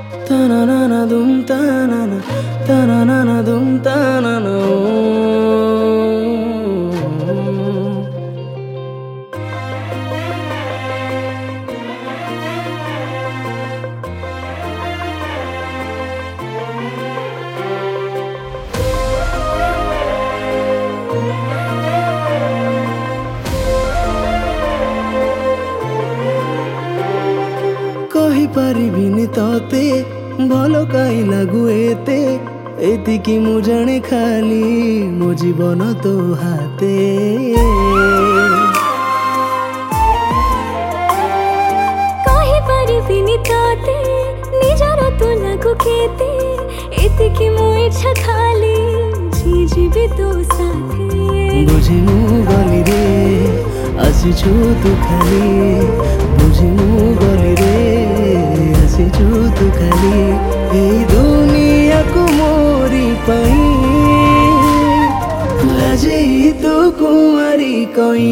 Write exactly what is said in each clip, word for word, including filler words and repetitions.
Ta-na-na-na dum ta-na-na, ta-na-na-na dum ta-na-na. कही पारिबिनी तते भलो काई लागू एते एतिकी मु जाने खाली मो जीवन तो हाते कही पारिबिनी तते निजर तो लागू केते एतिकी मु इच्छा खाली जी जीवी तो साथे बुझी मु गली रे आसीछु तू खाली बुझी मु गली रे आसीछु तू खाली ए दुनिया को मोरी पाई लाजे तो कुमारी कोई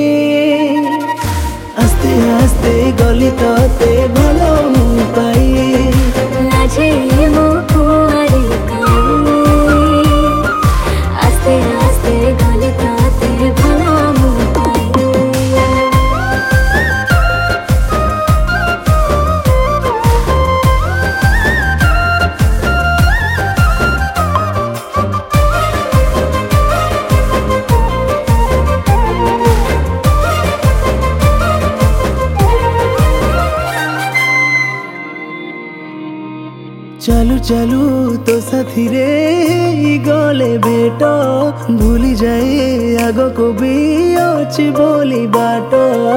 आस्ते आस्ते गली तते भलो मु पाई लाजे मो कुमारी कोई आस्ते आस्ते गली तते भलो मु चालू चालू तो साथी रे गले भेट भूली जाए आग को भी अच्छी बोली बाट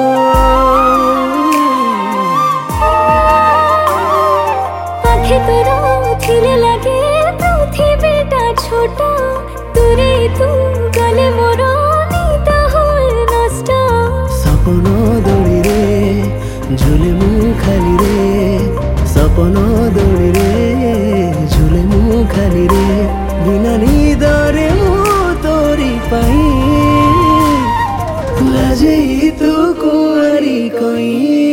पाखे तोर थिले लगे पृथ्वीटा छोट तुरे तू गले मोर नीत होए नष्ट सपन दौड़ी रे झुले मु खाली रे सपन दौड़ी रे झुले मु खाली रे बिना निदरे मु तोरी पाई लाजे तू कुमारी कोई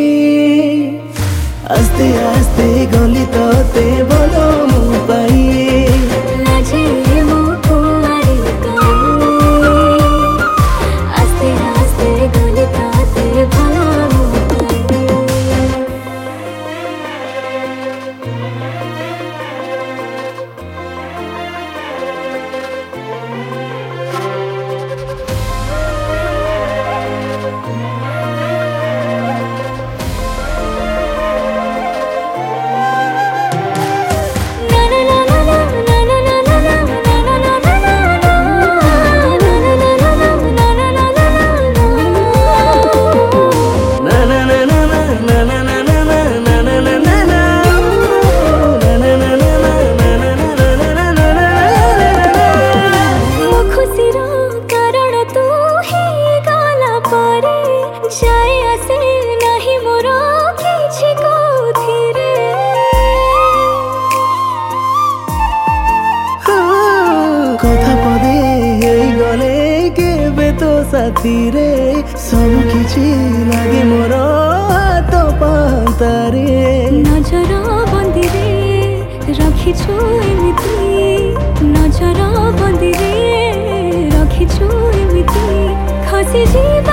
आस्ते आस्ते गली तते भलो मु पाई लाजे मो कुमारी कोई आस्ते आस्ते गली तते भलो मु कथा पदे गले केबे तो साथी रे सब किछि लागे मोर हाथ पातारे नजर बंदी रे रखिछु एमिति नजर बंदी रे रखिछु एमिति खसी जी